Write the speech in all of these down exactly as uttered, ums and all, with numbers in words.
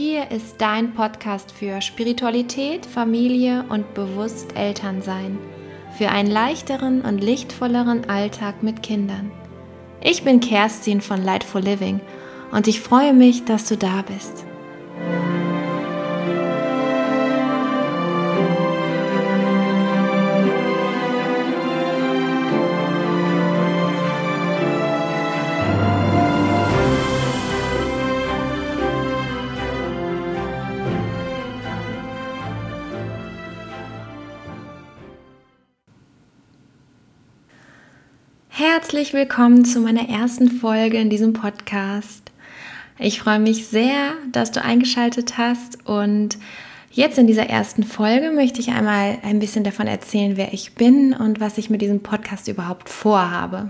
Hier ist dein Podcast für Spiritualität, Familie und bewusst Elternsein. Für einen leichteren und lichtvolleren Alltag mit Kindern. Ich bin Kerstin von Lightful Living und ich freue mich, dass du da bist. Herzlich willkommen zu meiner ersten Folge in diesem Podcast. Ich freue mich sehr, dass du eingeschaltet hast und jetzt in dieser ersten Folge möchte ich einmal ein bisschen davon erzählen, wer ich bin und was ich mit diesem Podcast überhaupt vorhabe.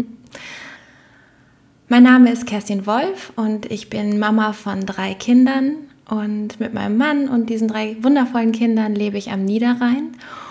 Mein Name ist Kerstin Wolf und ich bin Mama von drei Kindern und mit meinem Mann und diesen drei wundervollen Kindern lebe ich am Niederrhein.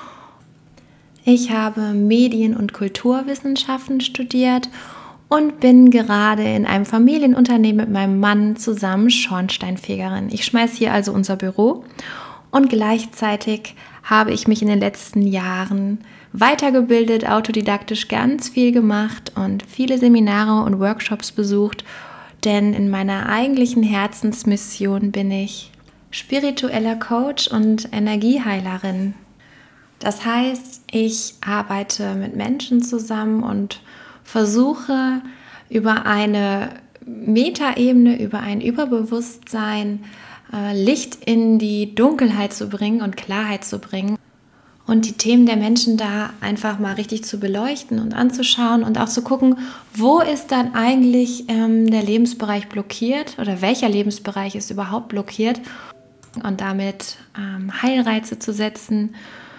Ich habe Medien- und Kulturwissenschaften studiert und bin gerade in einem Familienunternehmen mit meinem Mann zusammen Schornsteinfegerin. Ich schmeiße hier also unser Büro und gleichzeitig habe ich mich in den letzten Jahren weitergebildet, autodidaktisch ganz viel gemacht und viele Seminare und Workshops besucht, denn in meiner eigentlichen Herzensmission bin ich spiritueller Coach und Energieheilerin. Das heißt, ich arbeite mit Menschen zusammen und versuche über eine Metaebene, über ein Überbewusstsein Licht in die Dunkelheit zu bringen und Klarheit zu bringen und die Themen der Menschen da einfach mal richtig zu beleuchten und anzuschauen und auch zu gucken, wo ist dann eigentlich ähm, der Lebensbereich blockiert oder welcher Lebensbereich ist überhaupt blockiert und damit ähm, Heilreize zu setzen.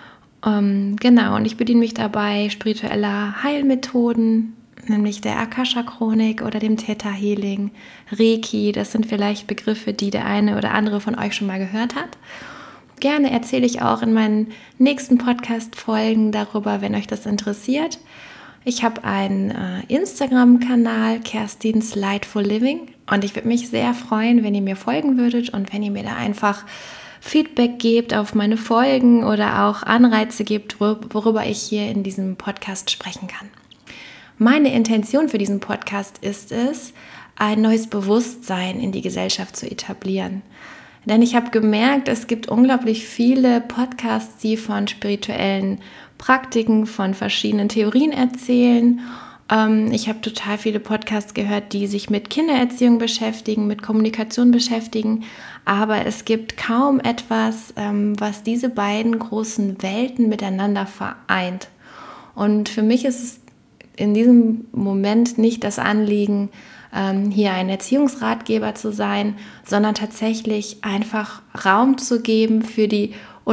Um, genau, und ich bediene mich dabei spiritueller Heilmethoden, nämlich der Akasha-Chronik oder dem Theta Healing, Reiki. Das sind vielleicht Begriffe, die der eine oder andere von euch schon mal gehört hat. Gerne erzähle ich auch in meinen nächsten Podcast-Folgen darüber, wenn euch das interessiert. Ich habe einen äh, Instagram-Kanal, Kerstins Lightful Living, und ich würde mich sehr freuen, wenn ihr mir folgen würdet und wenn ihr mir da einfach Feedback gebt auf meine Folgen oder auch Anreize gebt, worüber ich hier in diesem Podcast sprechen kann. Meine Intention für diesen Podcast ist es, ein neues Bewusstsein in die Gesellschaft zu etablieren. Denn ich habe gemerkt, es gibt unglaublich viele Podcasts, die von spirituellen Praktiken, von verschiedenen Theorien erzählen. Ich habe total viele Podcasts gehört, die sich mit Kindererziehung beschäftigen, mit Kommunikation beschäftigen, aber es gibt kaum etwas, was diese beiden großen Welten miteinander vereint. Und für mich ist es in diesem Moment nicht das Anliegen, hier ein Erziehungsratgeber zu sein, sondern tatsächlich einfach Raum zu geben für die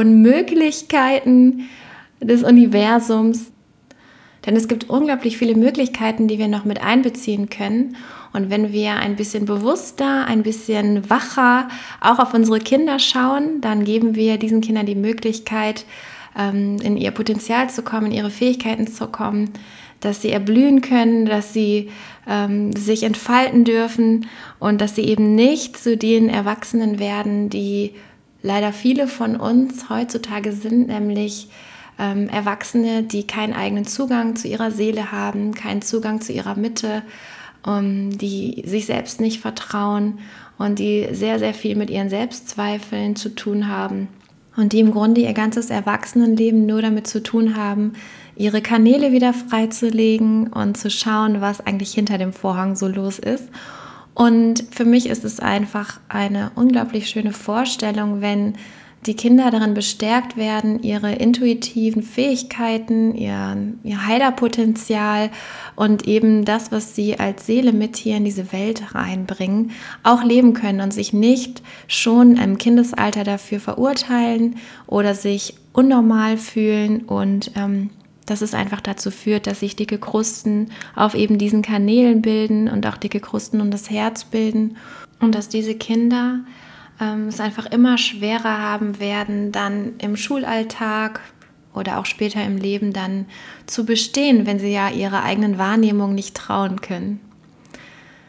Unmöglichkeiten des Universums. Denn es gibt unglaublich viele Möglichkeiten, die wir noch mit einbeziehen können. Und wenn wir ein bisschen bewusster, ein bisschen wacher auch auf unsere Kinder schauen, dann geben wir diesen Kindern die Möglichkeit, in ihr Potenzial zu kommen, in ihre Fähigkeiten zu kommen, dass sie erblühen können, dass sie ähm, sich entfalten dürfen und dass sie eben nicht zu den Erwachsenen werden, die leider viele von uns heutzutage sind, nämlich Ähm, Erwachsene, die keinen eigenen Zugang zu ihrer Seele haben, keinen Zugang zu ihrer Mitte, ähm, die sich selbst nicht vertrauen und die sehr, sehr viel mit ihren Selbstzweifeln zu tun haben und die im Grunde ihr ganzes Erwachsenenleben nur damit zu tun haben, ihre Kanäle wieder freizulegen und zu schauen, was eigentlich hinter dem Vorhang so los ist. Und für mich ist es einfach eine unglaublich schöne Vorstellung, wenn die Kinder darin bestärkt werden, ihre intuitiven Fähigkeiten, ihr, ihr Heilerpotenzial und eben das, was sie als Seele mit hier in diese Welt reinbringen, auch leben können und sich nicht schon im Kindesalter dafür verurteilen oder sich unnormal fühlen und ähm, dass es einfach dazu führt, dass sich dicke Krusten auf eben diesen Kanälen bilden und auch dicke Krusten um das Herz bilden und dass diese Kinder es einfach immer schwerer haben werden, dann im Schulalltag oder auch später im Leben dann zu bestehen, wenn sie ja ihrer eigenen Wahrnehmung nicht trauen können.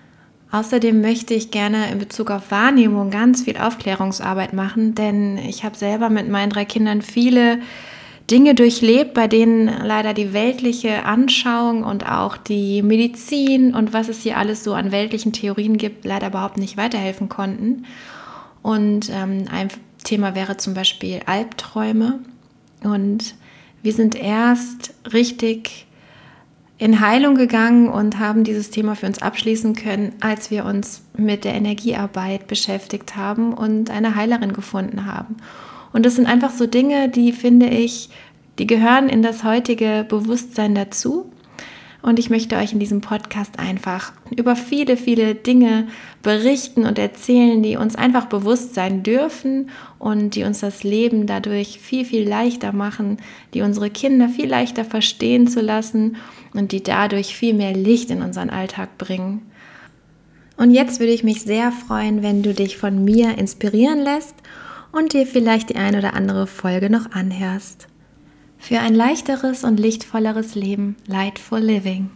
Außerdem möchte ich gerne in Bezug auf Wahrnehmung ganz viel Aufklärungsarbeit machen, denn ich habe selber mit meinen drei Kindern viele Dinge durchlebt, bei denen leider die weltliche Anschauung und auch die Medizin und was es hier alles so an weltlichen Theorien gibt, leider überhaupt nicht weiterhelfen konnten. Und ähm, ein Thema wäre zum Beispiel Albträume. Und wir sind erst richtig in Heilung gegangen und haben dieses Thema für uns abschließen können, als wir uns mit der Energiearbeit beschäftigt haben und eine Heilerin gefunden haben. Und das sind einfach so Dinge, die finde ich, die gehören in das heutige Bewusstsein dazu. Und ich möchte euch in diesem Podcast einfach über viele, viele Dinge berichten und erzählen, die uns einfach bewusst sein dürfen und die uns das Leben dadurch viel, viel leichter machen, die unsere Kinder viel leichter verstehen zu lassen und die dadurch viel mehr Licht in unseren Alltag bringen. Und jetzt würde ich mich sehr freuen, wenn du dich von mir inspirieren lässt und dir vielleicht die ein oder andere Folge noch anhörst. Für ein leichteres und lichtvolleres Leben, Lightful Living.